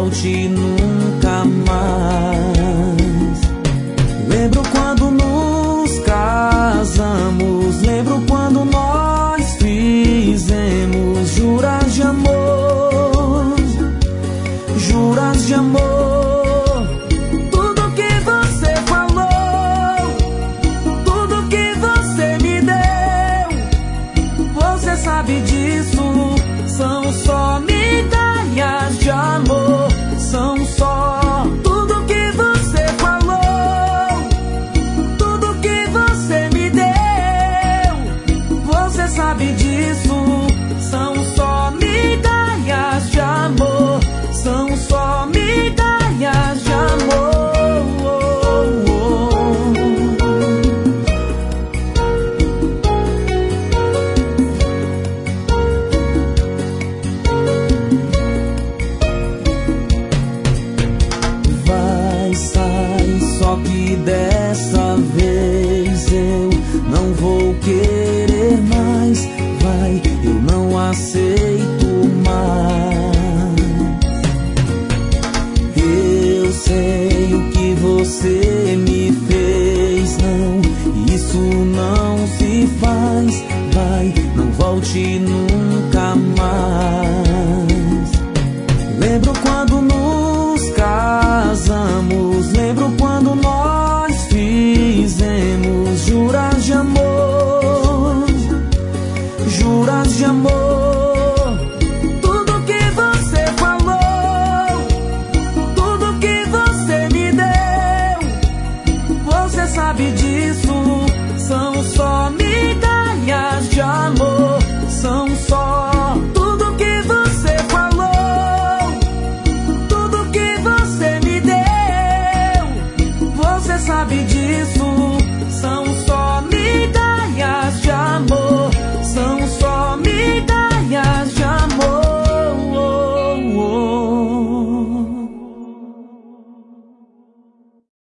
volte nunca mais. Lembro quando nos casamos, lembro quando nós fizemos juras de amor, juras de amor. Tudo que você falou, tudo que você me deu, você sabe disso. São só migalhas de amor, são só tudo que você falou, tudo que você me deu, você sabe disso. São só migalhas de amor, são só migalhas de amor. Vai, sai, só que dessa vez eu não vou querer mais. Vai, eu não aceito mais. Eu sei o que você me fez, não, isso não se faz. Vai, não volte nunca mais.